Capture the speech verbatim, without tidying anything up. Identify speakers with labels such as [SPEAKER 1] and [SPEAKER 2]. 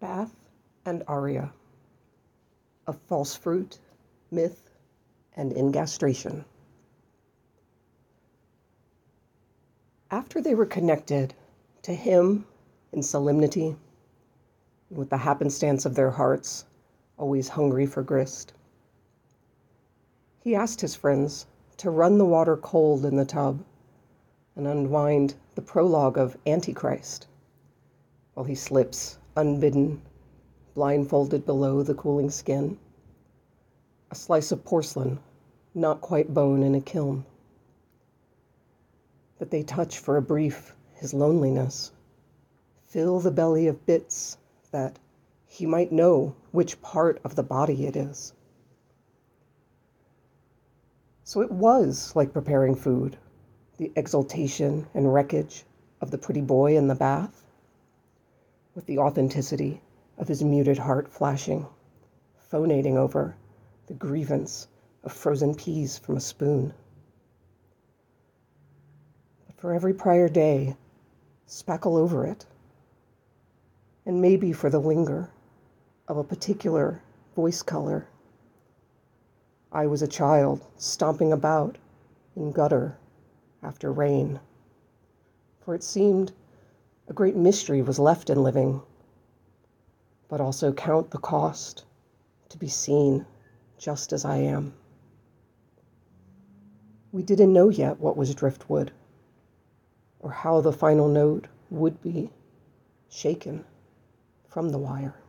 [SPEAKER 1] Bath and Aria, of false fruit, myth, and ingastration. After they were connected to him in solemnity, with the happenstance of their hearts, always hungry for grist, he asked his friends to run the water cold in the tub and unwind the prologue of Antichrist, while he slips, unbidden, blindfolded below the cooling skin, a slice of porcelain, not quite bone in a kiln, that they touch for a brief his loneliness, fill the belly of bits that he might know which part of the body it is. So it was like preparing food, the exultation and wreckage of the pretty boy in the bath, with the authenticity of his muted heart flashing, phonating over the grievance of frozen peas from a spoon. But for every prior day, spackle over it, and maybe for the linger of a particular voice color. I was a child stomping about in gutter after rain, for it seemed a great mystery was left in living, but also count the cost to be seen just as I am. We didn't know yet what was driftwood, or how the final note would be shaken from the wire.